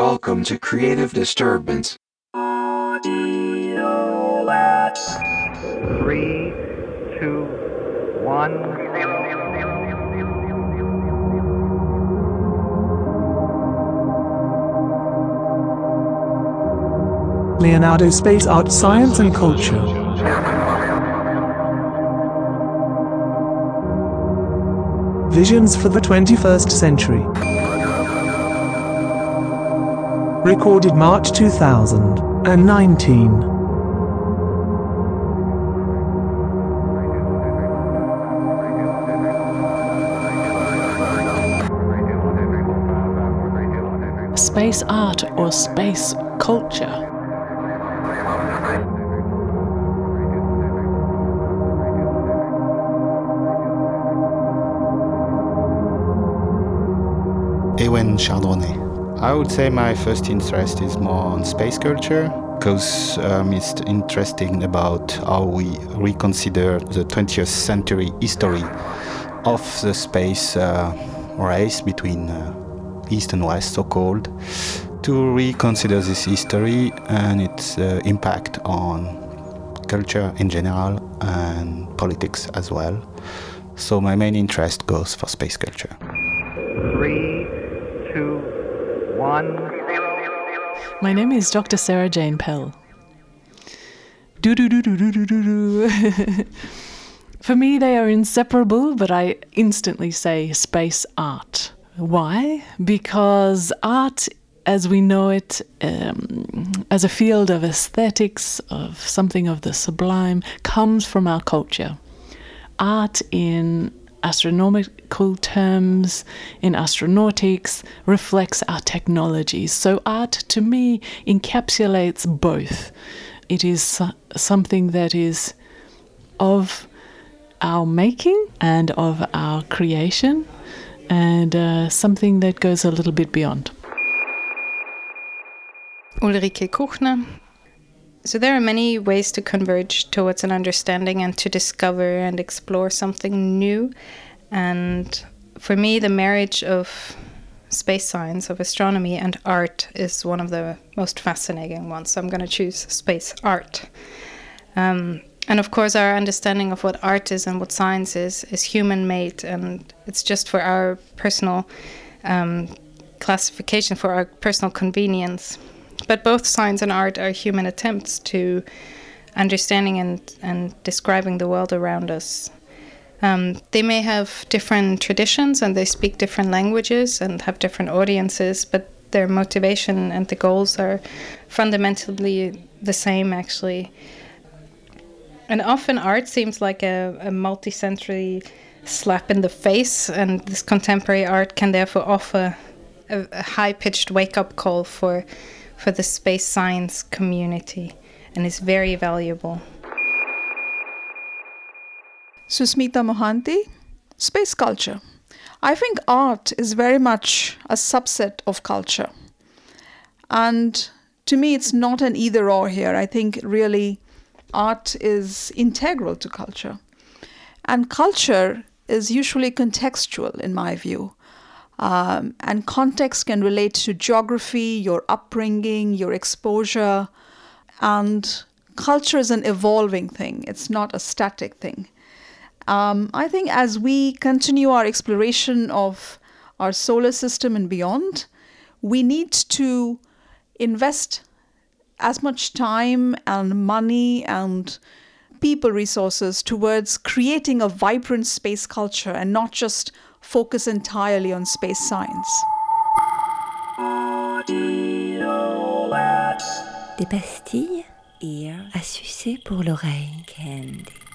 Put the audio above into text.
Welcome to Creative Disturbance. Audio Labs. 3, 2, 1. Leonardo Space Art, Science and Culture. Visions for the 21st Century. Recorded March 2019. Space art or space culture. Ewen Chardonnay. I would say my first interest is more on space culture because it's interesting about how we reconsider the 20th century history of the space race between East and West, so-called, to reconsider this history and its impact on culture in general and politics as well. So my main interest goes for space culture. 3, 2, 1. My name is Dr. Sarah Jane Pell. Do-do-do-do-do-do-do. For me, they are inseparable, but I instantly say space art. Why? Because art, as we know it, as a field of aesthetics, of something of the sublime, comes from our culture. Art in astronomical terms, in astronautics, reflects our technologies. So art, to me, encapsulates both. It is something that is of our making and of our creation, and something that goes a little bit beyond. Ulrike Kuchner. So there are many ways to converge towards an understanding and to discover and explore something new. And for me, the marriage of space science, of astronomy and art is one of the most fascinating ones. So I'm going to choose space art. And of course, our understanding of what art is and what science is human-made, and it's just for our personal classification, for our personal convenience. But both science and art are human attempts to understanding and describing the world around us. They may have different traditions and they speak different languages and have different audiences, but their motivation and the goals are fundamentally the same, actually. And often art seems like a multi-century slap in the face, and this contemporary art can therefore offer a high-pitched wake-up call for the space science community, and is very valuable. Susmita Mohanty, space culture. I think art is very much a subset of culture. And to me, it's not an either or here. I think really art is integral to culture. And culture is usually contextual, in my view. And context can relate to geography, your upbringing, your exposure. And culture is an evolving thing. It's not a static thing. I think as we continue our exploration of our solar system and beyond, we need to invest as much time and money and people resources towards creating a vibrant space culture and not just focus entirely on space science. Audio Labs. Des pastilles à sucer pour l'oreille, Candy.